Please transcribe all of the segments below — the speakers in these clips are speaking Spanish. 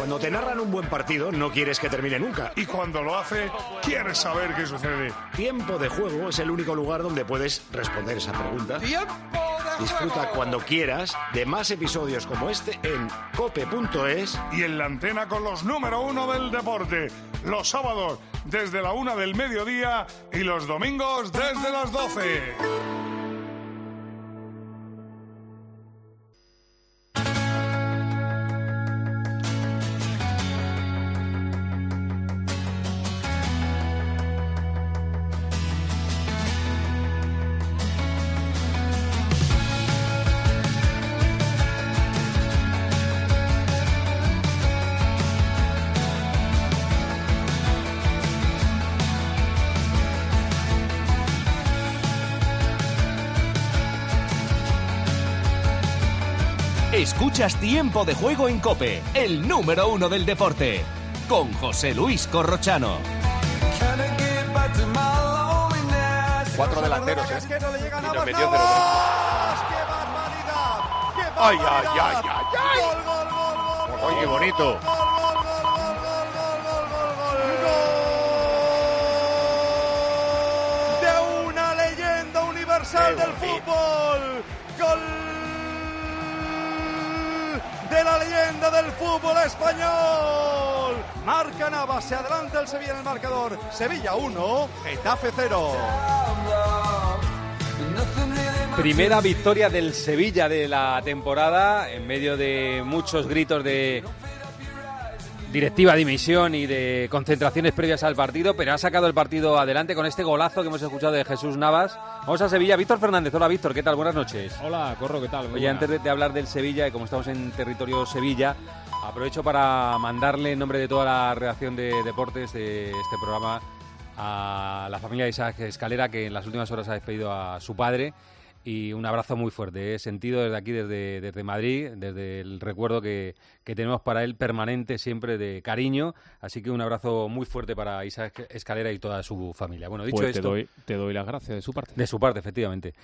Cuando te narran un buen partido, no quieres que termine nunca. Y cuando lo hace, quieres saber qué sucede. Tiempo de Juego es el único lugar donde puedes responder esa pregunta. ¡Tiempo de Juego! Disfruta cuando quieras de más episodios como este en cope.es y en la antena con los número 1 del deporte. Los sábados desde la 1 del mediodía y los domingos desde las 12. Escuchas Tiempo de Juego en COPE, el número 1 del deporte, con José Luis Corrochano. 4 delanteros, Es que no le llega y nada. nos metió 0-3. ¡Qué barbaridad! ¡Qué ¡Ay, barbaridad! ay, ay, ay! ¡Gol, gol, gol, gol! ¡Ay, qué bonito! De una leyenda universal del fútbol. Gol de la leyenda del fútbol español. Marca Navas, se adelanta el Sevilla en el marcador. Sevilla 1, Getafe 0. Primera victoria del Sevilla de la temporada, en medio de muchos gritos de directiva, dimisión y de concentraciones previas al partido, pero ha sacado el partido adelante con este golazo que hemos escuchado de Jesús Navas. Vamos a Sevilla. Víctor Fernández. Hola, Víctor, ¿qué tal? Buenas noches. Hola, Corro, ¿qué tal? Oye, antes de hablar del Sevilla, y como estamos en territorio Sevilla, aprovecho para mandarle en nombre de toda la redacción de deportes de este programa a la familia de Isaac Escalera, que en las últimas horas ha despedido a su padre. Y un abrazo muy fuerte, sentido desde aquí, desde Madrid, desde el recuerdo que tenemos para él permanente, siempre de cariño. Así que un abrazo muy fuerte para Isaac Escalera y toda su familia. Bueno, dicho pues esto... te doy las gracias de su parte. De su parte, efectivamente.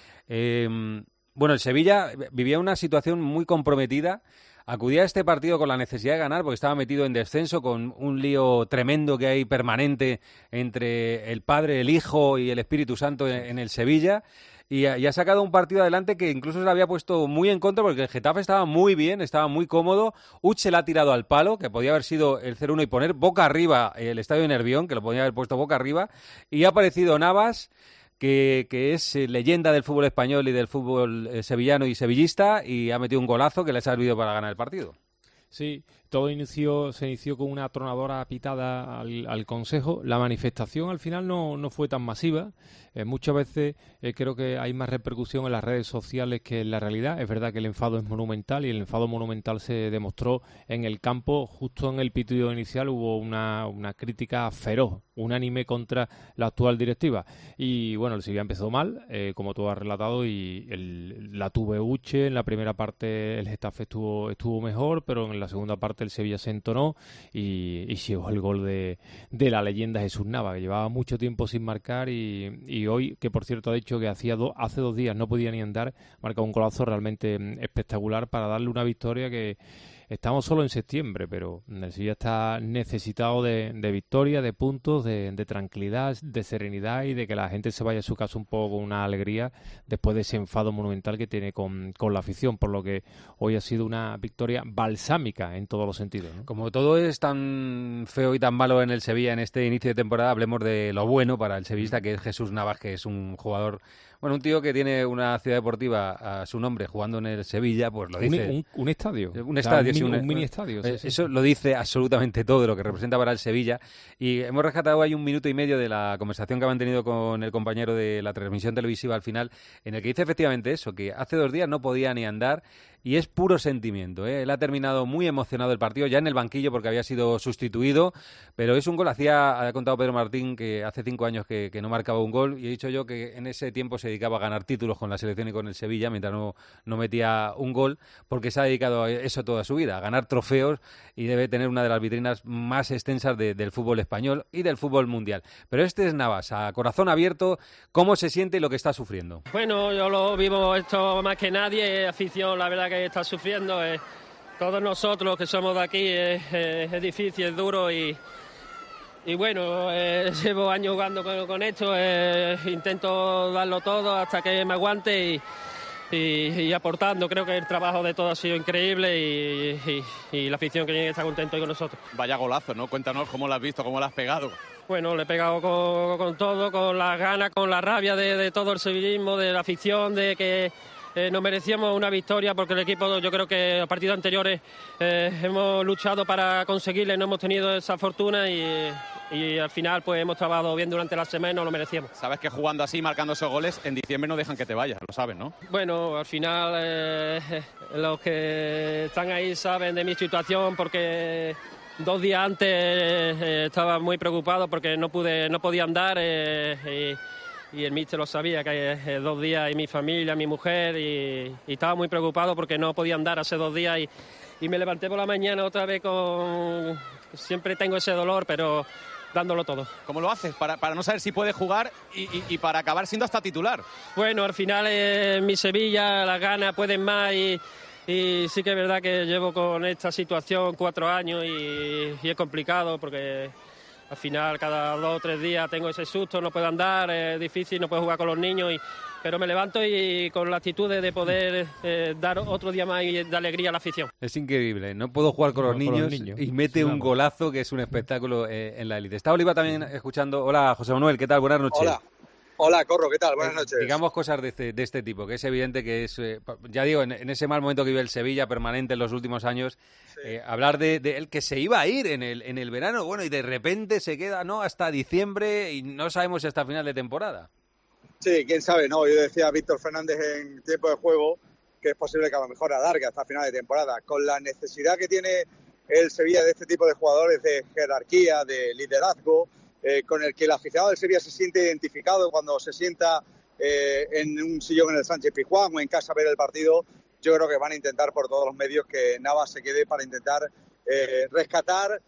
Bueno, el Sevilla vivía una situación muy comprometida. Acudía a este partido con la necesidad de ganar porque estaba metido en descenso, con un lío tremendo que hay permanente entre el Padre, el Hijo y el Espíritu Santo en el Sevilla. Y ha sacado un partido adelante que incluso se le había puesto muy en contra porque el Getafe estaba muy bien, estaba muy cómodo. Uche le ha tirado al palo, que podía haber sido el 0-1 y poner boca arriba el estadio de Nervión, que lo podía haber puesto boca arriba. Y ha aparecido Navas, que es leyenda del fútbol español y del fútbol sevillano y sevillista, y ha metido un golazo que le ha servido para ganar el partido. Sí, todo se inició con una atronadora pitada al Consejo. La manifestación al final no fue tan masiva. Muchas veces creo que hay más repercusión en las redes sociales que en la realidad. Es verdad que el enfado es monumental y el enfado monumental se demostró en el campo. Justo en el pitido inicial hubo una crítica feroz, unánime contra la actual directiva. Y bueno, el Sevilla empezó mal, como tú has relatado, y la tuvo Uche. En la primera parte el Getafe estuvo mejor, pero en la segunda parte el Sevilla se entonó y llegó el gol de la leyenda Jesús Navas, que llevaba mucho tiempo sin marcar y hoy, que por cierto ha dicho que hace 2 días no podía ni andar, marca un golazo realmente espectacular para darle una victoria que... Estamos solo en septiembre, pero el Sevilla está necesitado de victoria, de puntos, de tranquilidad, de serenidad y de que la gente se vaya a su casa un poco con una alegría después de ese enfado monumental que tiene con la afición, por lo que hoy ha sido una victoria balsámica en todos los sentidos, ¿no? Como todo es tan feo y tan malo en el Sevilla en este inicio de temporada, hablemos de lo bueno para el sevillista, que es Jesús Navas, que es un jugador... Bueno, un tío que tiene una ciudad deportiva a su nombre jugando en el Sevilla, pues lo dice... Un estadio. Un estadio, sí. Un mini estadio. Sí. Eso lo dice absolutamente todo lo que representa para el Sevilla. Y hemos rescatado ahí 1 minuto y medio de la conversación que han tenido con el compañero de la transmisión televisiva al final, en el que dice efectivamente eso, que hace 2 días no podía ni andar. Y es puro sentimiento, ¿eh? Él ha terminado muy emocionado el partido, ya en el banquillo porque había sido sustituido, pero es un gol. Ha contado Pedro Martín que hace 5 años que no marcaba un gol, y he dicho yo que en ese tiempo se dedicaba a ganar títulos con la selección y con el Sevilla, mientras no metía un gol, porque se ha dedicado a eso toda su vida, a ganar trofeos, y debe tener una de las vitrinas más extensas del fútbol español y del fútbol mundial. Pero este es Navas, a corazón abierto, cómo se siente y lo que está sufriendo. Bueno, yo lo vivo esto más que nadie, afición, la verdad que está sufriendo, todos nosotros que somos de aquí es difícil, es duro y bueno, llevo años jugando con esto, intento darlo todo hasta que me aguante y aportando. Creo que el trabajo de todos ha sido increíble y la afición que está contento hoy con nosotros. Vaya golazo, ¿no? Cuéntanos cómo lo has visto, cómo lo has pegado. Bueno, le he pegado con todo, con las ganas, con la rabia de todo el sevillismo, de la afición, de que nos merecíamos una victoria porque el equipo, yo creo que a partidos anteriores hemos luchado para conseguirle, no hemos tenido esa fortuna y al final pues hemos trabajado bien durante la semana y nos lo merecíamos. Sabes que jugando así, marcando esos goles, en diciembre no dejan que te vayas, lo sabes, ¿no? Bueno, al final los que están ahí saben de mi situación porque 2 días antes estaba muy preocupado porque no podía andar y el míster lo sabía, que 2 días y mi familia, mi mujer y estaba muy preocupado porque no podía andar hace 2 días y me levanté por la mañana otra vez siempre tengo ese dolor, pero dándolo todo. ¿Cómo lo haces para no saber si puedes jugar y para acabar siendo hasta titular? Bueno, al final mi Sevilla, las ganas pueden más y sí que es verdad que llevo con esta situación 4 años y es complicado porque al final cada 2 o 3 días tengo ese susto, no puedo andar, es difícil, no puedo jugar con los niños, pero me levanto y con la actitud de poder dar otro día más y de alegría a la afición. Es increíble, no puedo jugar con los niños y mete un golazo que es un espectáculo en la élite. Está Oliva también escuchando. Hola, José Manuel, ¿qué tal? Buenas noches. Hola, Corro, ¿qué tal? Buenas noches. Digamos cosas de este tipo, que es evidente que es, ya digo, en ese mal momento que vive el Sevilla permanente en los últimos años, sí. Hablar de él que se iba a ir en el verano, bueno, y de repente se queda hasta diciembre y no sabemos si hasta final de temporada. Sí, quién sabe, ¿no? Yo decía a Víctor Fernández en tiempo de juego que es posible que a lo mejor alargue hasta final de temporada. Con la necesidad que tiene el Sevilla de este tipo de jugadores de jerarquía, de liderazgo, con el que el aficionado del Sevilla se siente identificado cuando se sienta en un sillón en el Sánchez-Pizjuán o en casa a ver el partido, yo creo que van a intentar por todos los medios que Navas se quede para intentar rescatar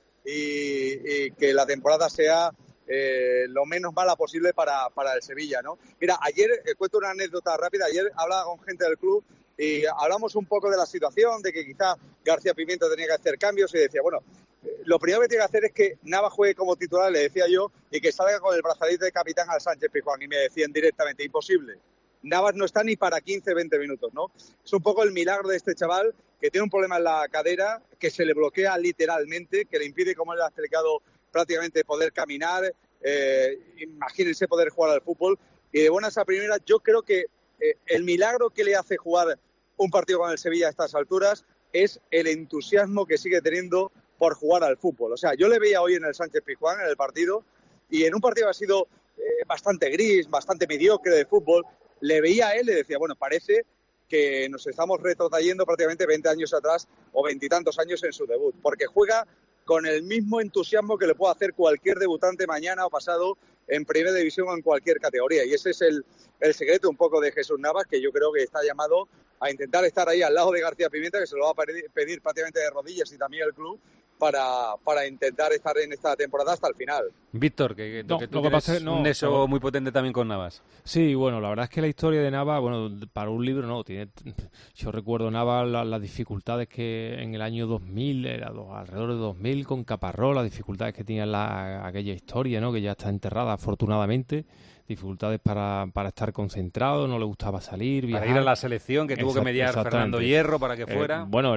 y que la temporada sea lo menos mala posible para el Sevilla, ¿no? Mira, ayer, cuento una anécdota rápida, ayer hablaba con gente del club y hablamos un poco de la situación, de que quizá García Pimienta tenía que hacer cambios y decía, bueno, lo primero que tiene que hacer es que Navas juegue como titular, le decía yo, y que salga con el brazalete de capitán al Sánchez-Pizjuán. Y me decían directamente, imposible. Navas no está ni para 15-20 minutos, ¿no? Es un poco el milagro de este chaval que tiene un problema en la cadera, que se le bloquea literalmente, que le impide, como él ha explicado, prácticamente poder caminar. Imagínense poder jugar al fútbol. Y de buenas a primeras, yo creo que el milagro que le hace jugar un partido con el Sevilla a estas alturas es el entusiasmo que sigue teniendo por jugar al fútbol. O sea, yo le veía hoy en el Sánchez-Pizjuán, en el partido, y en un partido que ha sido bastante gris, bastante mediocre de fútbol, le veía a él y le decía, bueno, parece que nos estamos retrotrayendo prácticamente 20 años atrás o 20 y tantos años en su debut, porque juega con el mismo entusiasmo que le puede hacer cualquier debutante mañana o pasado en Primera División o en cualquier categoría. Y ese es el secreto un poco de Jesús Navas, que yo creo que está llamado a intentar estar ahí al lado de García Pimienta, que se lo va a pedir prácticamente de rodillas, y también el club, para intentar estar en esta temporada hasta el final. Víctor, que tú tienes un nexo muy potente también con Navas. Sí, bueno, la verdad es que la historia de Navas, bueno, para un libro no, yo recuerdo Navas las dificultades que en el año 2000, alrededor de 2000, con Caparrós, las dificultades que tenía aquella historia, ¿no? Que ya está enterrada afortunadamente, dificultades para estar concentrado, no le gustaba salir, viajar. Para ir a la selección, que tuvo que mediar Fernando Hierro para que fuera. Bueno,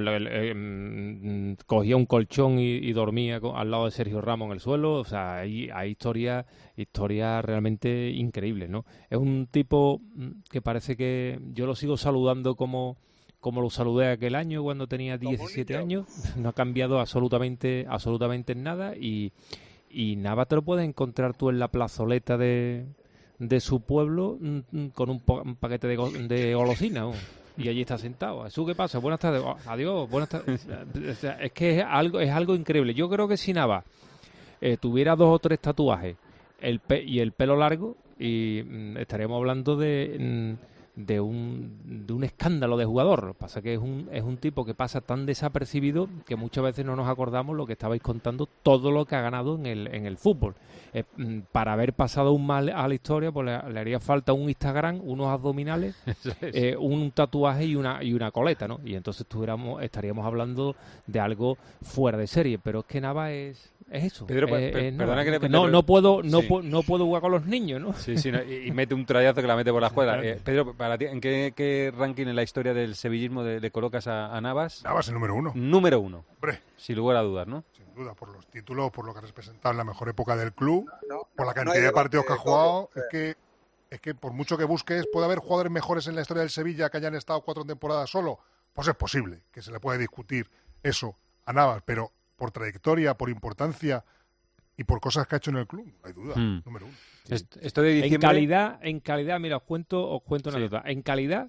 cogía un colchón y dormía al lado de Sergio Ramos en el suelo. O sea, hay historias realmente increíbles, ¿no? Es un tipo que parece que yo lo sigo saludando como lo saludé aquel año cuando tenía 17 años. No ha cambiado absolutamente en nada y nada te lo puedes encontrar tú en la plazoleta de su pueblo con un paquete de golosinas, ¿no? Y allí está sentado. ¿Eso qué pasa? Buenas tardes. Adiós, buenas tardes. Es que es algo increíble. Yo creo que si Navas tuviera 2 o 3 tatuajes y el pelo largo, y estaríamos hablando de de un escándalo de jugador. Lo que pasa es que es un tipo que pasa tan desapercibido que muchas veces no nos acordamos lo que estabais contando, todo lo que ha ganado en el fútbol. Para haber pasado un mal a la historia, pues le haría falta un Instagram, unos abdominales, un tatuaje y una coleta, ¿no? Y entonces estaríamos hablando de algo fuera de serie, pero es que Navas es eso. Pedro, perdona que no puedo jugar con los niños, ¿no? Sí, no, y mete un trayazo que la mete por la escuadra. Pedro, para ti, ¿en qué ranking en la historia del sevillismo le colocas a Navas? Navas el número 1. Número 1. Hombre. Sin lugar a dudas, ¿no? Sin duda, por los títulos, por lo que ha representado en la mejor época del club, por la cantidad de partidos que ha jugado. Es que por mucho que busques, puede haber jugadores mejores en la historia del Sevilla que hayan estado 4 temporadas solo. Pues es posible que se le pueda discutir eso a Navas, pero por trayectoria, por importancia y por cosas que ha hecho en el club, no hay duda, número 1. Sí. Esto de diciembre... En calidad, mira, os cuento una anécdota. En calidad,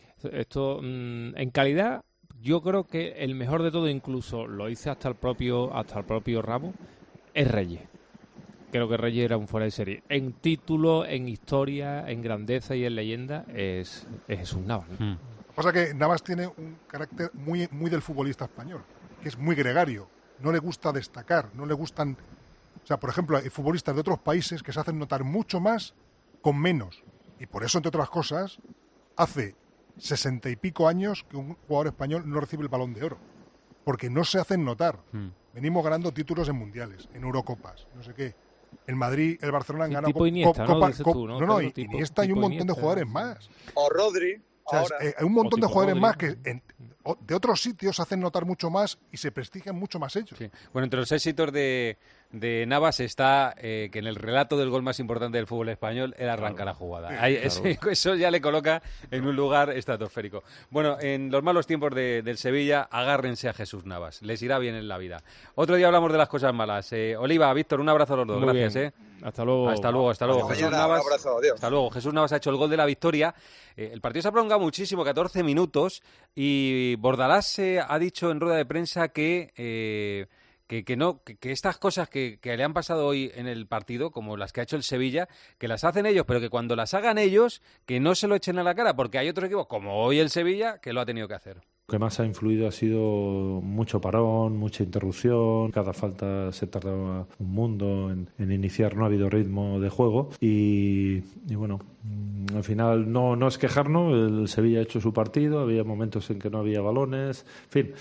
yo creo que el mejor de todo, incluso lo hice hasta el propio Ramos, es Reyes. Creo que Reyes era un fuera de serie. En título, en historia, en grandeza y en leyenda, es Jesús Navas, ¿no? Lo que pasa es que Navas tiene un carácter muy, muy del futbolista español, que es muy gregario. No le gusta destacar, no le gustan... O sea, por ejemplo, hay futbolistas de otros países que se hacen notar mucho más con menos. Y por eso, entre otras cosas, hace 60 y pico años que un jugador español no recibe el Balón de Oro. Porque no se hacen notar. Venimos ganando títulos en mundiales, en Eurocopas, no sé qué. El Madrid, el Barcelona han ganado Iniesta, Iniesta y un montón de jugadores más. O Rodri. O sea, hay un montón de jugadores más que de otros sitios se hacen notar mucho más y se prestigian mucho más ellos. Sí. Bueno, entre los éxitos de Navas está que en el relato del gol más importante del fútbol español era arrancar la jugada. Eso ya le coloca en un lugar estratosférico. Bueno, en los malos tiempos del Sevilla, agárrense a Jesús Navas. Les irá bien en la vida. Otro día hablamos de las cosas malas. Oliva, Víctor, un abrazo a los dos. Muy gracias. Bien. Hasta luego. Jesús Navas, un abrazo, adiós. Hasta luego. Jesús Navas ha hecho el gol de la victoria. El partido se ha prolongado muchísimo, 14 minutos, y Bordalás ha dicho en rueda de prensa que estas cosas que le han pasado hoy en el partido, como las que ha hecho el Sevilla, que las hacen ellos, pero que cuando las hagan ellos, que no se lo echen a la cara, porque hay otros equipos, como hoy el Sevilla, que lo ha tenido que hacer. Lo que más ha influido ha sido mucho parón, mucha interrupción, cada falta se tardaba un mundo en iniciar, no ha habido ritmo de juego y bueno, al final no es quejarnos, el Sevilla ha hecho su partido, había momentos en que no había balones, en fin,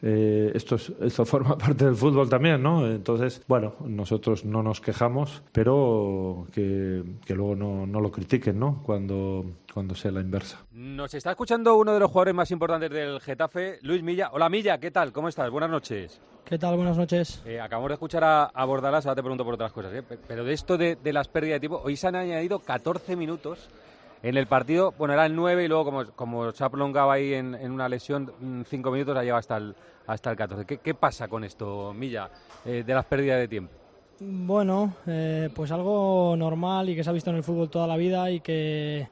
esto forma parte del fútbol también, ¿no? Entonces, bueno, nosotros no nos quejamos, pero que luego no lo critiquen, ¿no? Cuando sea la inversa. Nos está escuchando uno de los jugadores más importantes del Getafe, Luis Milla. Hola Milla, ¿qué tal? ¿Cómo estás? Buenas noches. ¿Qué tal? Buenas noches. Acabamos de escuchar a Bordalás, ahora te pregunto por otras cosas, pero de esto de las pérdidas de tiempo, hoy se han añadido 14 minutos en el partido. Bueno, era el 9 y luego como se ha prolongado ahí en una lesión, 5 minutos ha llegado hasta el 14. ¿Qué pasa con esto, Milla, de las pérdidas de tiempo? Bueno, pues algo normal y que se ha visto en el fútbol toda la vida y que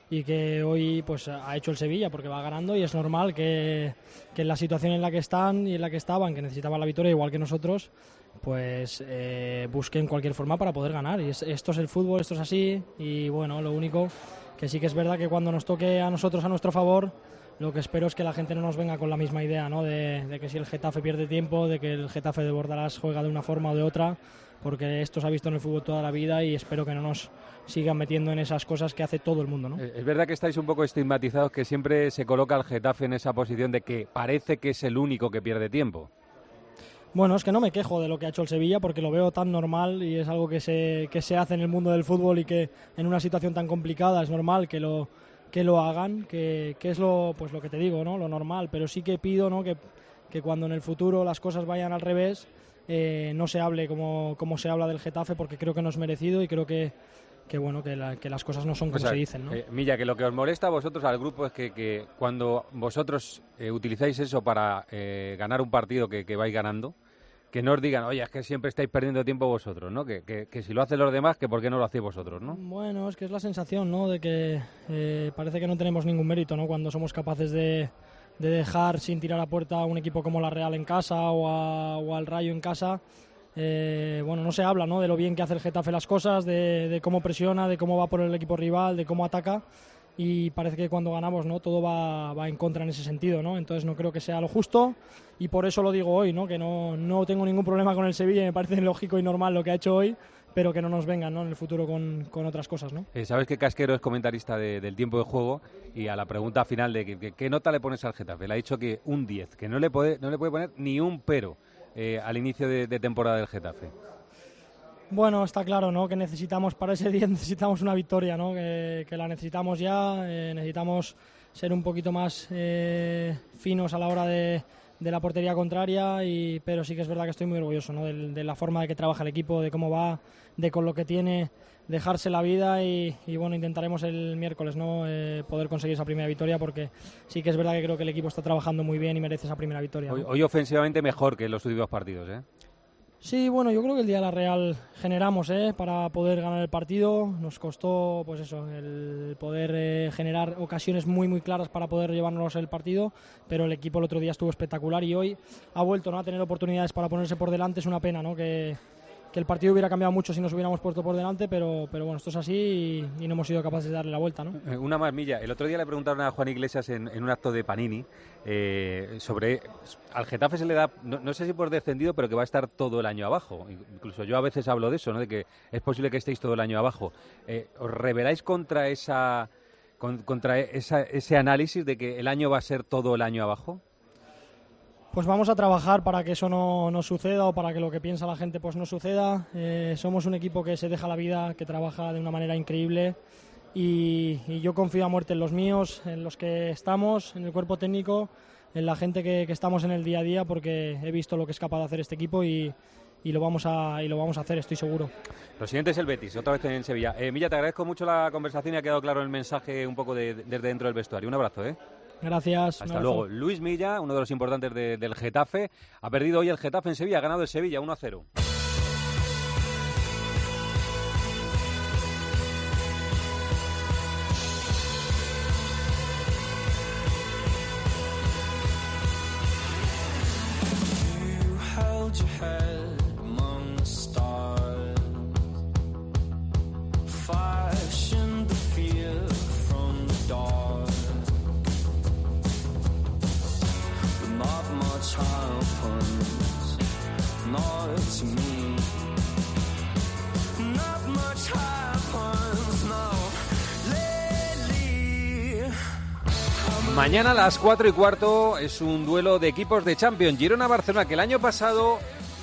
hoy pues ha hecho el Sevilla porque va ganando y es normal que en la situación en la que están y en la que estaban, que necesitaban la victoria igual que nosotros, pues busquen cualquier forma para poder ganar. Y esto es el fútbol, esto es así y bueno, lo único que sí que es verdad que cuando nos toque a nosotros a nuestro favor, lo que espero es que la gente no nos venga con la misma idea, ¿no? De que si el Getafe pierde tiempo, de que el Getafe de Bordalás juega de una forma o de otra, porque esto se ha visto en el fútbol toda la vida y espero que no nos sigan metiendo en esas cosas que hace todo el mundo, ¿no? Es verdad que estáis un poco estigmatizados, que siempre se coloca al Getafe en esa posición de que parece que es el único que pierde tiempo. Bueno, es que no me quejo de lo que ha hecho el Sevilla porque lo veo tan normal y es algo que se hace en el mundo del fútbol y que en una situación tan complicada es normal que lo hagan, que es lo que te digo, ¿no? Lo normal, pero sí que pido, ¿no? que cuando en el futuro las cosas vayan al revés, no se hable como se habla del Getafe, porque creo que no es merecido y creo que las cosas no son como se dicen, ¿no? Milla, que lo que os molesta a vosotros, al grupo, es que cuando vosotros utilizáis eso para ganar un partido que vais ganando, que no os digan, oye, es que siempre estáis perdiendo tiempo vosotros, ¿no? Que si lo hacen los demás, que por qué no lo hacéis vosotros, ¿no? Bueno, es que es la sensación, ¿no? De que parece que no tenemos ningún mérito, ¿no? Cuando somos capaces de dejar sin tirar a puerta a un equipo como la Real en casa o al Rayo en casa. Bueno, no se habla, ¿no? De lo bien que hace el Getafe las cosas, de cómo presiona, de cómo va por el equipo rival, de cómo ataca y parece que cuando ganamos, ¿no?, todo va en contra en ese sentido, ¿no? Entonces no creo que sea lo justo y por eso lo digo hoy, ¿no?, que no tengo ningún problema con el Sevilla y me parece lógico y normal lo que ha hecho hoy, pero que no nos vengan, ¿no?, en el futuro con otras cosas, ¿no? Sabes que Casquero es comentarista del tiempo de juego y a la pregunta final de ¿qué nota le pones al Getafe? Le ha dicho que un 10, que no le puede poner ni un pero al inicio de temporada del Getafe. Bueno, está claro, ¿no?, que necesitamos para ese 10 necesitamos una victoria, ¿no?, que la necesitamos ya, necesitamos ser un poquito más finos a la hora de la portería contraria, pero sí que es verdad que estoy muy orgulloso, ¿no?, de la forma de que trabaja el equipo, de cómo va, de con lo que tiene, dejarse la vida y bueno, intentaremos el miércoles, ¿no?, poder conseguir esa primera victoria, porque sí que es verdad que creo que el equipo está trabajando muy bien y merece esa primera victoria, ¿no? Hoy ofensivamente mejor que en los últimos partidos, ¿eh? Sí, bueno, yo creo que el día de la Real generamos para poder ganar el partido. Nos costó, pues eso, el poder generar ocasiones muy, muy claras para poder llevarnos el partido, pero el equipo el otro día estuvo espectacular y hoy ha vuelto, ¿no?, a tener oportunidades para ponerse por delante. Es una pena, ¿no?, que el partido hubiera cambiado mucho si nos hubiéramos puesto por delante, pero bueno, esto es así y no hemos sido capaces de darle la vuelta, ¿no? Una más, Milla. El otro día le preguntaron a Juan Iglesias en un acto de Panini sobre... Al Getafe se le da, no sé si por descendido, pero que va a estar todo el año abajo. Incluso yo a veces hablo de eso, ¿no?, de que es posible que estéis todo el año abajo. ¿Os rebeláis contra ese análisis de que el año va a ser todo el año abajo? Pues vamos a trabajar para que eso no suceda o para que lo que piensa la gente pues no suceda. Somos un equipo que se deja la vida, que trabaja de una manera increíble y yo confío a muerte en los míos, en los que estamos, en el cuerpo técnico, en la gente que estamos en el día a día, porque he visto lo que es capaz de hacer este equipo y lo vamos a hacer, estoy seguro. Lo siguiente es el Betis, otra vez en Sevilla. Milla, te agradezco mucho la conversación y ha quedado claro el mensaje un poco desde dentro del vestuario. Un abrazo, ¿eh? Gracias. Hasta luego. Luis Milla, uno de los importantes del Getafe. Ha perdido hoy el Getafe en Sevilla, ha ganado el Sevilla 1-0. Mañana a las 4:15 es un duelo de equipos de Champions. Girona-Barcelona, que el año pasado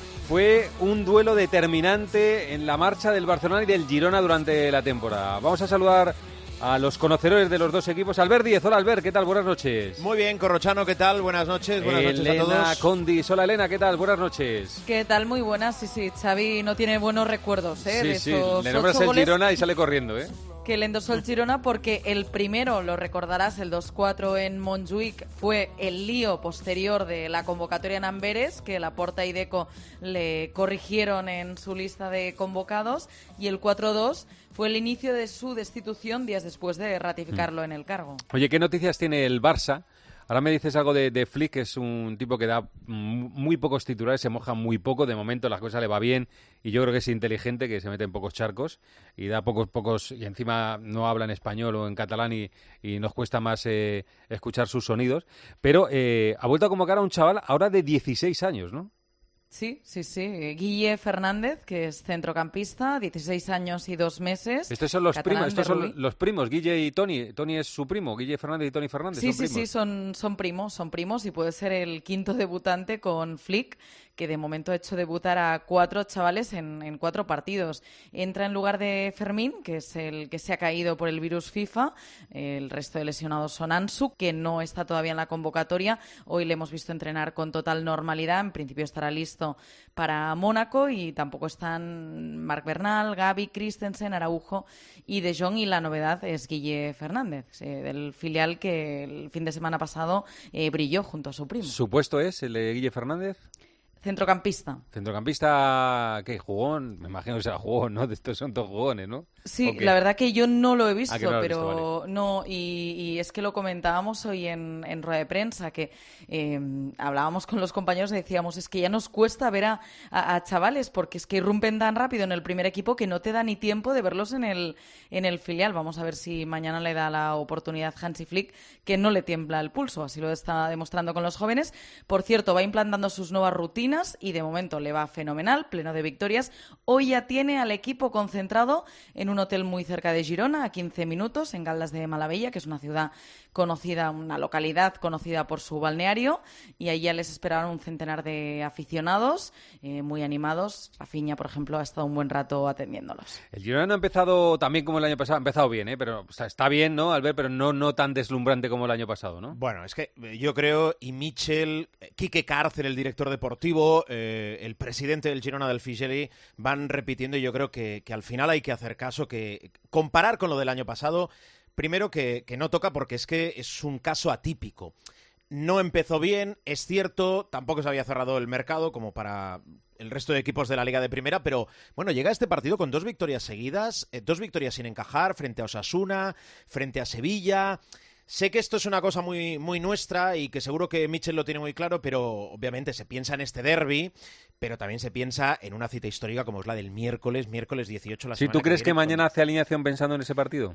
fue un duelo determinante en la marcha del Barcelona y del Girona durante la temporada. Vamos a saludar a los conocedores de los dos equipos. Albert Díez, hola Albert, ¿qué tal? Buenas noches. Muy bien, Corrochano, ¿qué tal? Buenas noches a todos. Elena Condis, hola Elena, ¿qué tal? Buenas noches. ¿Qué tal? Muy buenas, sí, Xavi no tiene buenos recuerdos, de esos le nombras el Girona y sale corriendo, que le endosó el Girona, porque el primero, lo recordarás, el 2-4 en Montjuic, fue el lío posterior de la convocatoria en Amberes, que Laporta y Deco le corrigieron en su lista de convocados, y el 4-2 fue el inicio de su destitución días después de ratificarlo en el cargo. Oye, ¿qué noticias tiene el Barça? Ahora me dices algo de Flick, que es un tipo que da muy pocos titulares, se moja muy poco, de momento las cosas le va bien y yo creo que es inteligente, que se mete en pocos charcos y da pocos y encima no habla en español o en catalán y nos cuesta más escuchar sus sonidos, pero ha vuelto a convocar a un chaval ahora de 16 años, ¿no? Sí. Guille Fernández, que es centrocampista, 16 años y 2 meses. Estos son los primos, Guille y Toni. Toni es su primo, Guille Fernández y Toni Fernández. Sí, son primos y puede ser el quinto debutante con Flick, que de momento ha hecho debutar a 4 chavales en 4 partidos. Entra en lugar de Fermín, que es el que se ha caído por el virus FIFA. El resto de lesionados son Ansu, que no está todavía en la convocatoria. Hoy le hemos visto entrenar con total normalidad. En principio estará listo para Mónaco, y tampoco están Marc Bernal, Gavi, Christensen, Araujo y De Jong, y la novedad es Guille Fernández, del filial que el fin de semana pasado brilló junto a su primo. ¿Su puesto es el de Guille Fernández? Centrocampista. ¿Centrocampista qué? ¿Jugón? Me imagino que será jugón, ¿no? Estos son todos jugones, ¿no? Sí, la verdad que yo no lo he visto, no lo has pero visto, vale. no, y es que lo comentábamos hoy en rueda de prensa, que hablábamos con los compañeros y decíamos, es que ya nos cuesta ver a chavales, porque es que irrumpen tan rápido en el primer equipo que no te da ni tiempo de verlos en el filial. Vamos a ver si mañana le da la oportunidad Hansi Flick, que no le tiembla el pulso, así lo está demostrando con los jóvenes. Por cierto, va implantando sus nuevas rutinas y de momento le va fenomenal, pleno de victorias. Hoy ya tiene al equipo concentrado en un hotel muy cerca de Girona, a 15 minutos, en Caldas de Malavella, que es una ciudad conocida, una localidad conocida por su balneario, y allí ya les esperaron un centenar de aficionados muy animados. Rafinha, por ejemplo, ha estado un buen rato atendiéndolos. El Girona no ha empezado también como el año pasado, ha empezado bien, pero o sea, está bien, ¿no, Albert? Pero no tan deslumbrante como el año pasado, ¿no? Bueno, es que yo creo, y Michel, Quique Cárcel, el director deportivo, el presidente del Girona del Figeli, van repitiendo, y yo creo que al final hay que hacer caso, que comparar con lo del año pasado, primero que no toca porque es que es un caso atípico. No empezó bien, es cierto, tampoco se había cerrado el mercado como para el resto de equipos de la Liga de Primera, pero bueno, llega este partido con 2 victorias seguidas, 2 victorias sin encajar, frente a Osasuna, frente a Sevilla. Sé que esto es una cosa muy, muy nuestra y que seguro que Michel lo tiene muy claro, pero obviamente se piensa en este derbi, pero también se piensa en una cita histórica como es la del miércoles 18 la semana. ¿Sí, tú crees que mañana con... hace alineación pensando en ese partido?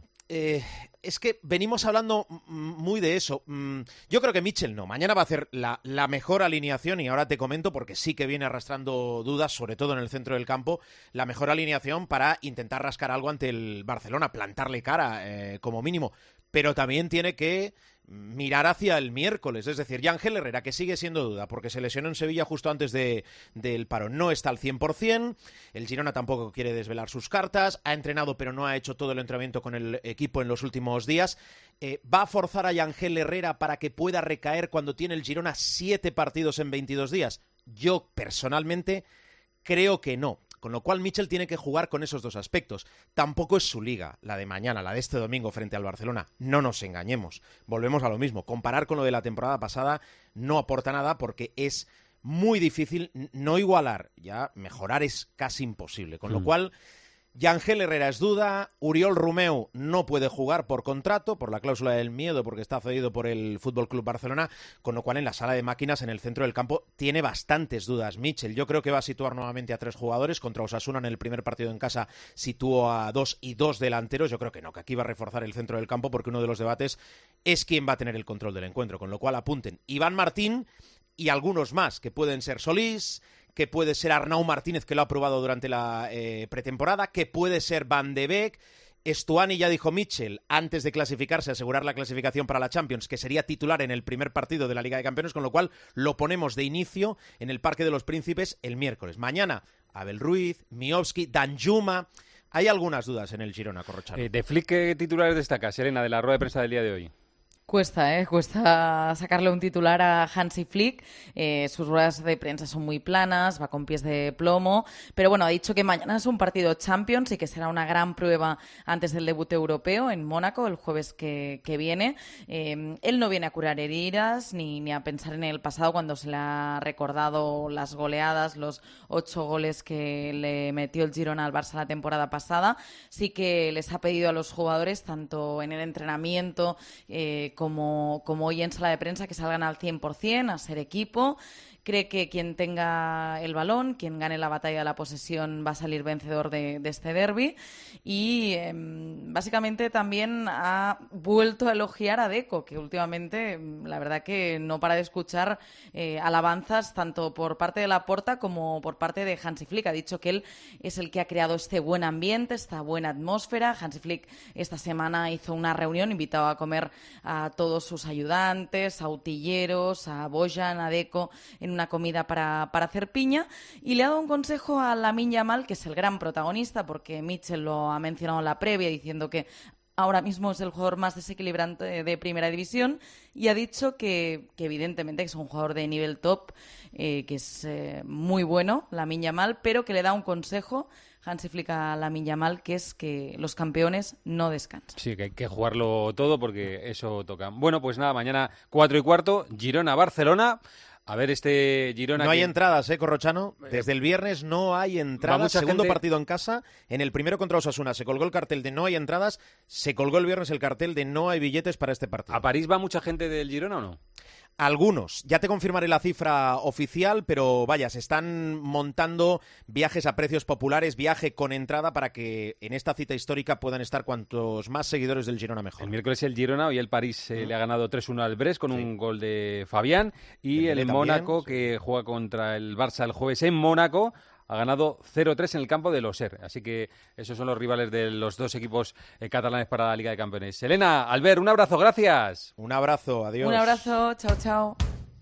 Es que venimos hablando muy de eso. Yo creo que Michel no. Mañana va a hacer la mejor alineación, y ahora te comento porque sí que viene arrastrando dudas, sobre todo en el centro del campo, la mejor alineación para intentar rascar algo ante el Barcelona, plantarle cara como mínimo. Pero también tiene que mirar hacia el miércoles, es decir, Yángel Herrera, que sigue siendo duda porque se lesionó en Sevilla justo antes del parón, no está al 100%, el Girona tampoco quiere desvelar sus cartas, ha entrenado pero no ha hecho todo el entrenamiento con el equipo en los últimos días. ¿Va a forzar a Yángel Herrera para que pueda recaer cuando tiene el Girona 7 partidos en 22 días? Yo personalmente creo que no. Con lo cual Michel tiene que jugar con esos dos aspectos. Tampoco es su liga, la de mañana, la de este domingo frente al Barcelona. No nos engañemos. Volvemos a lo mismo. Comparar con lo de la temporada pasada no aporta nada porque es muy difícil no igualar. Ya mejorar es casi imposible. Con lo cual, Yángel Herrera es duda. Oriol Romeu no puede jugar por contrato, por la cláusula del miedo, porque está cedido por el Fútbol Club Barcelona, con lo cual en la sala de máquinas, en el centro del campo, tiene bastantes dudas Michel. Yo creo que va a situar nuevamente a 3 jugadores. Contra Osasuna en el primer partido en casa situó a 2 y 2 delanteros. Yo creo que no, que aquí va a reforzar el centro del campo, porque uno de los debates es quién va a tener el control del encuentro, con lo cual apunten Iván Martín y algunos más, que pueden ser Solís, que puede ser Arnau Martínez, que lo ha probado durante la pretemporada, que puede ser Van de Beek. Estuani, ya dijo Michel, antes de clasificarse, asegurar la clasificación para la Champions, que sería titular en el primer partido de la Liga de Campeones, con lo cual lo ponemos de inicio en el Parque de los Príncipes el miércoles. Mañana, Abel Ruiz, Miovski, Danjuma. Hay algunas dudas en el Girona, Corrochano. ¿De Flick qué titulares destacas, Elena, de la rueda de prensa del día de hoy? Cuesta sacarle un titular a Hansi Flick. Sus ruedas de prensa son muy planas, va con pies de plomo, pero bueno, ha dicho que mañana es un partido Champions y que será una gran prueba antes del debut europeo en Mónaco el jueves que viene. Él no viene a curar heridas ni a pensar en el pasado, cuando se le ha recordado las goleadas, los 8 goles que le metió el Girona al Barça la temporada pasada. Sí que les ha pedido a los jugadores, tanto en el entrenamiento como hoy en sala de prensa, que salgan al 100%, a ser equipo. Cree que quien tenga el balón, quien gane la batalla de la posesión, va a salir vencedor de este derbi. Y básicamente también ha vuelto a elogiar a Deco, que últimamente la verdad que no para de escuchar alabanzas tanto por parte de Laporta como por parte de Hansi Flick. Ha dicho que él es el que ha creado este buen ambiente, esta buena atmósfera. Hansi Flick esta semana hizo una reunión, invitaba a comer a todos sus ayudantes, a utilleros, a Bojan, a Deco, en una comida para hacer piña, y le ha dado un consejo a Lamine Yamal, que es el gran protagonista, porque Michel lo ha mencionado en la previa diciendo que ahora mismo es el jugador más desequilibrante de Primera División, y ha dicho que evidentemente es un jugador de nivel top, que es muy bueno, Lamine Yamal, pero que le da un consejo Hansi Flick a Lamine Yamal, que es que los campeones no descansan. Sí, que hay que jugarlo todo porque eso toca. Bueno, pues nada, mañana 4:15, Girona-Barcelona. A ver, este Girona... No hay entradas, Corrochano. Desde el viernes no hay entradas. Segundo partido en casa. En el primero contra Osasuna se colgó el cartel de no hay entradas. Se colgó el viernes el cartel de no hay billetes para este partido. ¿A París va mucha gente del Girona o no? Algunos. Ya te confirmaré la cifra oficial, pero vaya, se están montando viajes a precios populares, viaje con entrada para que en esta cita histórica puedan estar cuantos más seguidores del Girona mejor. El miércoles el Girona, hoy el París le ha ganado 3-1 al Brest con un gol de Fabián, y el Mónaco, que juega contra el Barça el jueves en Mónaco, ha ganado 0-3 en el campo de Loser. Así que esos son los rivales de los dos equipos catalanes para la Liga de Campeones. Elena, Albert, un abrazo, gracias. Un abrazo, adiós. Un abrazo, chao, chao.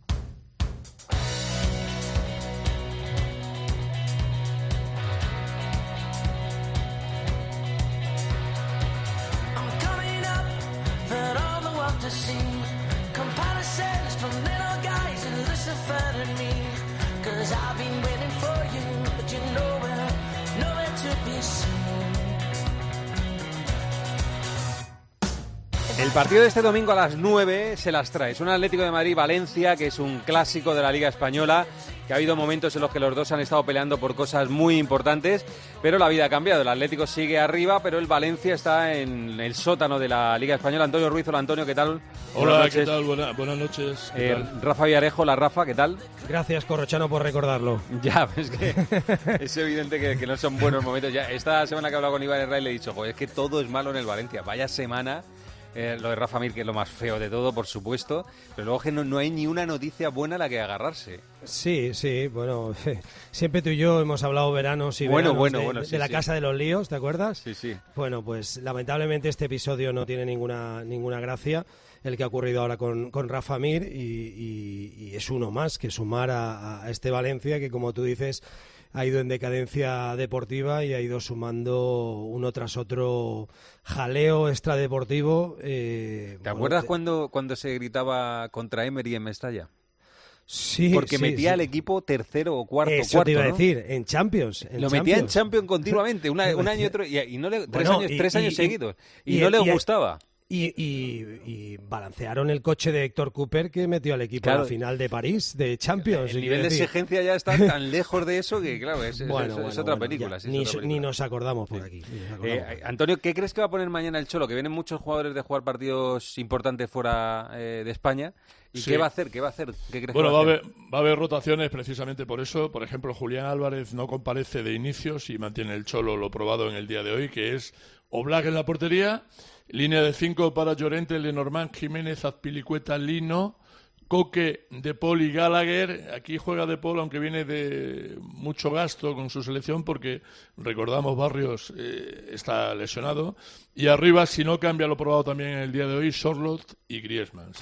El partido de este domingo a las 9 se las trae. Es un Atlético de Madrid-Valencia, que es un clásico de la Liga Española, que ha habido momentos en los que los dos han estado peleando por cosas muy importantes, pero la vida ha cambiado. El Atlético sigue arriba, pero el Valencia está en el sótano de la Liga Española. Antonio Ruiz, hola Antonio, ¿qué tal? Hola, ¿qué tal? Buenas noches. Rafa Villarejo, la Rafa, ¿qué tal? Gracias, Corrochano, por recordarlo. Ya, es que es evidente que no son buenos momentos. Ya esta semana que he hablado con Iván Herrera le he dicho, es que todo es malo en el Valencia. Vaya semana. Lo de Rafa Mir, que es lo más feo de todo, por supuesto, pero luego que no hay ni una noticia buena a la que agarrarse. Sí, bueno, siempre tú y yo hemos hablado veranos y veranos de la Casa de los Líos, ¿te acuerdas? Sí. Bueno, pues lamentablemente este episodio no tiene ninguna gracia, el que ha ocurrido ahora con Rafa Mir, y es uno más que sumar a este Valencia que, como tú dices, ha ido en decadencia deportiva y ha ido sumando uno tras otro jaleo extradeportivo. ¿Te acuerdas cuando se gritaba contra Emery en Mestalla? Sí, porque metía al equipo tercero o cuarto. Eso te iba a decir, en Champions. Metía en Champions continuamente, un año y otro, y no le, tres años seguidos, y no le gustaba. Y balancearon el coche de Héctor Cooper, que metió al equipo a la final de París, de Champions. El nivel de exigencia ya está tan lejos de eso que, claro, es otra película. Ni nos acordamos por aquí. Antonio, ¿qué crees que va a poner mañana el Cholo? Que vienen muchos jugadores de jugar partidos importantes fuera de España. ¿Y qué va a hacer? ¿Qué crees que va a hacer? Va a haber rotaciones precisamente por eso. Por ejemplo, Julián Álvarez no comparece de inicios y mantiene el Cholo lo probado en el día de hoy, que es Oblak en la portería, línea de 5 para Llorente, Lenormand, Jiménez, Azpilicueta, Lino, Coque, De Paul y Gallagher. Aquí juega De Paul, aunque viene de mucho gasto con su selección, porque recordamos Barrios está lesionado. Y arriba, si no cambia, lo probado también en el día de hoy, Sorloth y Griezmann.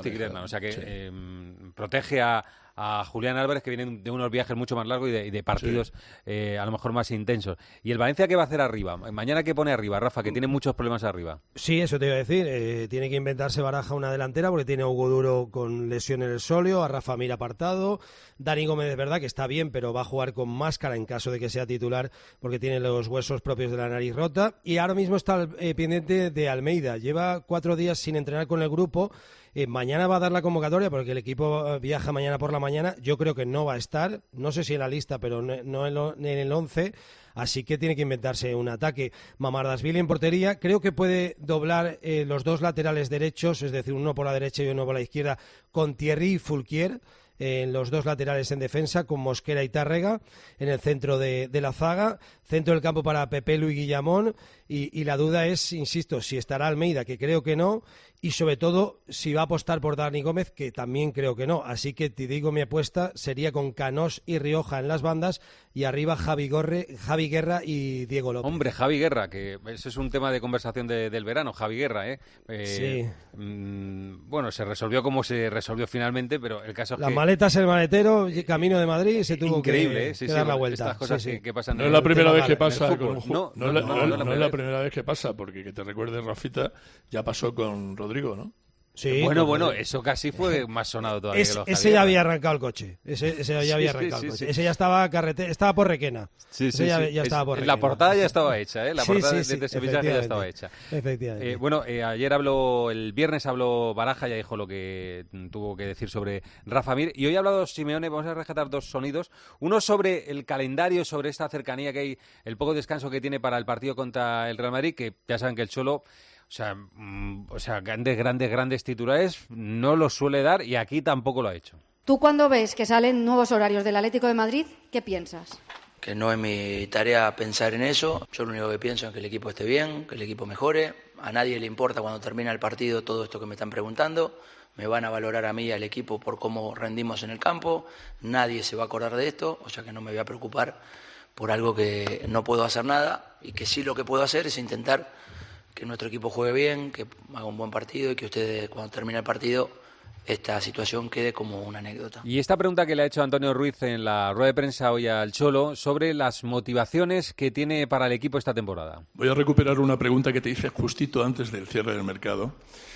O sea que protege a Julián Álvarez, que vienen de unos viajes mucho más largos y de partidos a lo mejor más intensos. ¿Y el Valencia qué va a hacer arriba? Mañana, ¿qué pone arriba, Rafa? Que tiene muchos problemas arriba. Sí, eso te iba a decir. Tiene que inventarse Baraja una delantera, porque tiene a Hugo Duro con lesión en el sóleo, a Rafa Mir apartado. Dani Gómez, es verdad que está bien, pero va a jugar con máscara en caso de que sea titular, porque tiene los huesos propios de la nariz rota. Y ahora mismo está pendiente de Almeida. Lleva 4 días sin entrenar con el grupo. Mañana va a dar la convocatoria, porque el equipo viaja mañana por la mañana. Yo creo que no va a estar, no sé si en la lista, pero no en el 11, así que tiene que inventarse un ataque. Mamardashvili en portería, creo que puede doblar los dos laterales derechos, es decir, uno por la derecha y uno por la izquierda, con Thierry y Fulquier en los dos laterales en defensa, con Mosquera y Tárrega en el centro de la zaga, centro del campo para Pepelu y Guillamón, y la duda es, insisto, si estará Almeida, que creo que no, y sobre todo si va a apostar por Dani Gómez, que también creo que no. Así que te digo, mi apuesta sería con Canós y Rioja en las bandas, y arriba Javi Guerra y Diego López. Hombre, Javi Guerra, que eso es un tema de conversación del verano, Javi Guerra, sí. Bueno, se resolvió como se resolvió finalmente, pero el caso es las que... maletas, el maletero, camino de Madrid, y se tuvo que dar la vuelta. Estas cosas que pasan no es la primera vez que pasa con no es la primera vez que pasa, porque que te recuerdes, Rafita, ya pasó con Rodrigo, ¿no? Sí, bueno, eso casi fue más sonado todavía que los Ese ya había arrancado el coche. Ese ya había arrancado el coche. Ese ya estaba estaba por Requena. Ya estaba por Requena. La portada ya estaba hecha, ¿eh? La portada de Sevilla ya estaba hecha. Efectivamente. El viernes habló Baraja, ya dijo lo que tuvo que decir sobre Rafa Mir. Y hoy ha hablado Simeone, vamos a rescatar dos sonidos. Uno sobre el calendario, sobre esta cercanía que hay, el poco descanso que tiene para el partido contra el Real Madrid, que ya saben que el Cholo... O sea, grandes titulares no los suele dar y aquí tampoco lo ha hecho. Tú cuando ves que salen nuevos horarios del Atlético de Madrid, ¿qué piensas? Que no es mi tarea pensar en eso. Yo lo único que pienso es que el equipo esté bien, que el equipo mejore. A nadie le importa cuando termina el partido todo esto que me están preguntando. Me van a valorar a mí y al equipo por cómo rendimos en el campo. Nadie se va a acordar de esto, o sea que no me voy a preocupar por algo que no puedo hacer nada y que sí lo que puedo hacer es intentar que nuestro equipo juegue bien, que haga un buen partido y que ustedes, cuando termine el partido, esta situación quede como una anécdota. Y esta pregunta que le ha hecho Antonio Ruiz en la rueda de prensa hoy al Cholo sobre las motivaciones que tiene para el equipo esta temporada. Voy a recuperar una pregunta que te hice justito antes del cierre del mercado.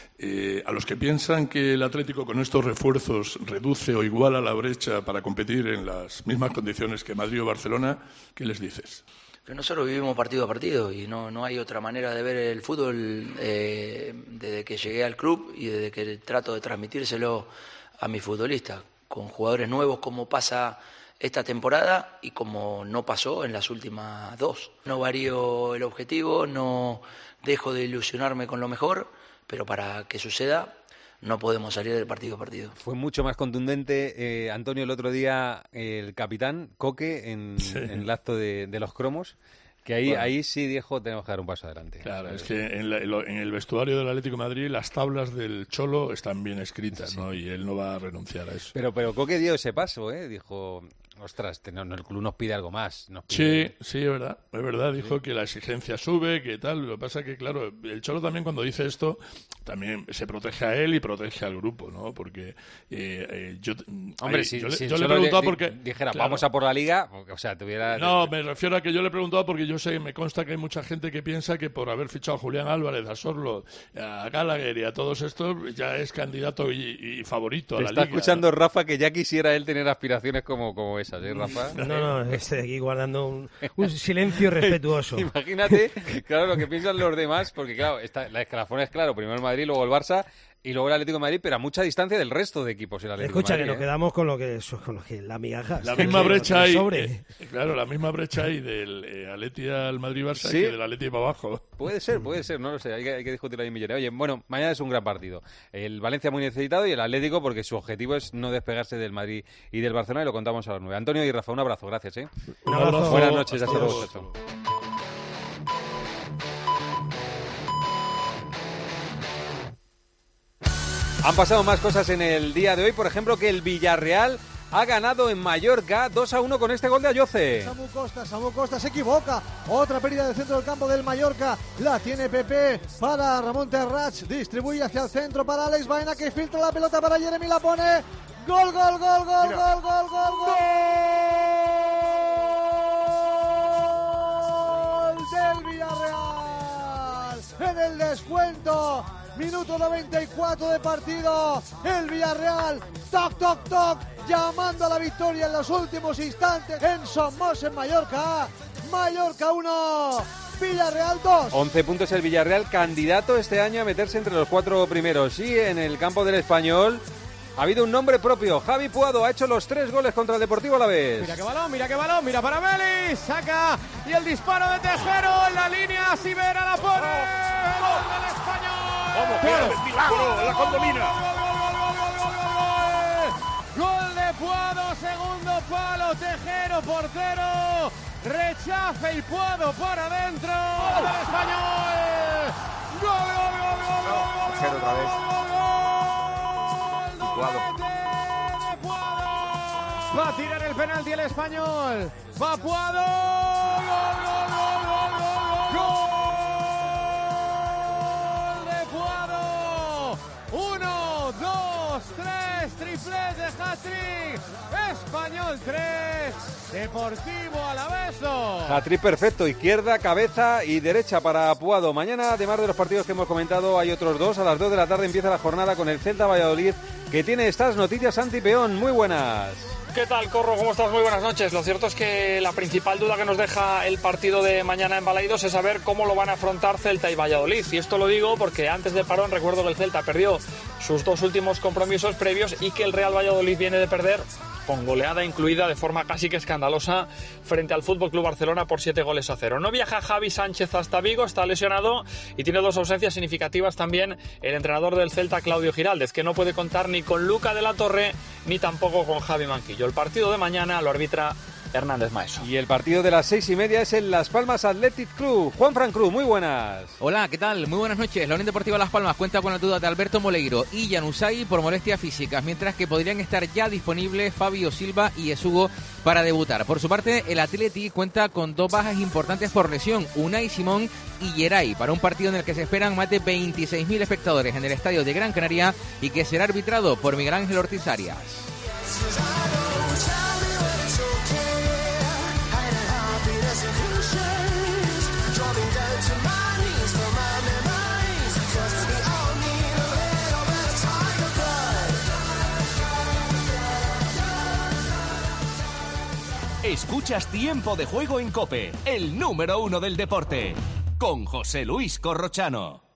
A los que piensan que el Atlético con estos refuerzos reduce o iguala la brecha para competir en las mismas condiciones que Madrid o Barcelona, ¿qué les dices? Que nosotros vivimos partido a partido y no hay otra manera de ver el fútbol desde que llegué al club y desde que trato de transmitírselo a mis futbolistas, con jugadores nuevos como pasa esta temporada y como no pasó en las últimas dos. No varío el objetivo, no dejo de ilusionarme con lo mejor, pero para que suceda no podemos salir del partido a partido. Fue mucho más contundente, Antonio, el otro día el capitán Coque en el acto de los cromos, que ahí sí dijo tenemos que dar un paso adelante. Claro, es que en el vestuario del Atlético de Madrid las tablas del Cholo están bien escritas, ¿no? Y él no va a renunciar a eso. Pero Coque dio ese paso, dijo... Ostras, el club nos pide algo más. Sí, es verdad. Dijo que la exigencia sube, que tal. Lo que pasa es que, claro, el Cholo también cuando dice esto, también se protege a él y protege al grupo, ¿no? Porque yo le he preguntado porque... Dijera, claro, vamos a por la Liga, o sea, tuviera... No, me refiero a que yo le he preguntado porque yo sé, me consta que hay mucha gente que piensa que por haber fichado a Julián Álvarez, a Sorlo, a Gallagher y a todos estos, ya es candidato y favorito a la Liga. Está escuchando Rafa que ya quisiera él tener aspiraciones como esa. Rafa. No, estoy aquí guardando un silencio respetuoso. Imagínate, claro, lo que piensan los demás, porque claro, la escalafón es claro, primero el Madrid, luego el Barça y luego el Atlético de Madrid, pero a mucha distancia del resto de equipos. El Atlético Escucha, de Madrid, que nos quedamos con lo que la migaja. La misma brecha hay, la misma brecha hay del Atleti al Madrid-Barça que del Atleti para abajo. Puede ser, no lo sé, hay que discutirlo ahí en Millonarios. Oye, bueno, mañana es un gran partido. El Valencia muy necesitado y el Atlético porque su objetivo es no despegarse del Madrid y del Barcelona y lo contamos a las 9. Antonio y Rafa, un abrazo, gracias. Un abrazo. Buenas noches, hasta luego. Han pasado más cosas en el día de hoy, por ejemplo, que el Villarreal ha ganado en Mallorca 2-1 con este gol de Ayoce. Samu Costa se equivoca. Otra pérdida del centro del campo del Mallorca. La tiene Pepe para Ramón Terrats. Distribuye hacia el centro para Alex Baena que filtra la pelota para Jeremy. La pone. Gol del Villarreal. En el descuento. Minuto 94 de partido. El Villarreal. Toc. Llamando a la victoria en los últimos instantes en Somos, en Mallorca. Mallorca 1, Villarreal 2. 11 puntos el Villarreal, candidato este año a meterse entre los 4 primeros. Y en el campo del Español ha habido un nombre propio. Javi Puado ha hecho los 3 goles contra el Deportivo Alavés. Mira qué balón, mira para Meli. Saca y el disparo de Tejero en la línea. Sivera la pone. Gol del Español. ¡Vamos, el milagro! ¡La Condomina! Gol de Puado, segundo palo, Tejero, portero, rechaza y Puado por adentro, gol del Español, gol, Tejero otra vez. Puado. Va a tirar el penalti el Español, va Puado, gol de Puado, 1, 2, 3, triplete, hat-trick. Español 3, Deportivo Alavés 2. Hat-trick perfecto, izquierda, cabeza y derecha para Puado. Mañana, además de los partidos que hemos comentado, hay otros dos. A las 2 de la tarde empieza la jornada con el Celta Valladolid, que tiene estas noticias. Santi Peón, muy buenas. ¿Qué tal, Corro? ¿Cómo estás? Muy buenas noches. Lo cierto es que la principal duda que nos deja el partido de mañana en Balaidos es saber cómo lo van a afrontar Celta y Valladolid. Y esto lo digo porque antes del parón recuerdo que el Celta perdió sus 2 últimos compromisos previos y que el Real Valladolid viene de perder con goleada incluida de forma casi que escandalosa frente al FC Barcelona por 7-0. No viaja Javi Sánchez hasta Vigo, está lesionado y tiene 2 ausencias significativas también el entrenador del Celta, Claudio Giraldez, que no puede contar ni con Luca de la Torre ni tampoco con Javi Manquillo. El partido de mañana lo arbitra Hernández Maeso. Y el partido de las 6:30 es el Las Palmas Athletic Club. Juanfran Cruz, muy buenas. Hola, ¿qué tal? Muy buenas noches. La Unión Deportiva Las Palmas cuenta con la duda de Alberto Moleiro y Januzaj por molestias físicas, mientras que podrían estar ya disponibles Fabio Silva y Esugo para debutar. Por su parte, el Athletic cuenta con 2 bajas importantes por lesión, Unai Simón y Geray, para un partido en el que se esperan más de 26.000 espectadores en el estadio de Gran Canaria y que será arbitrado por Miguel Ángel Ortiz Arias. Escuchas Tiempo de Juego en COPE, el número 1 del deporte, con José Luis Corrochano.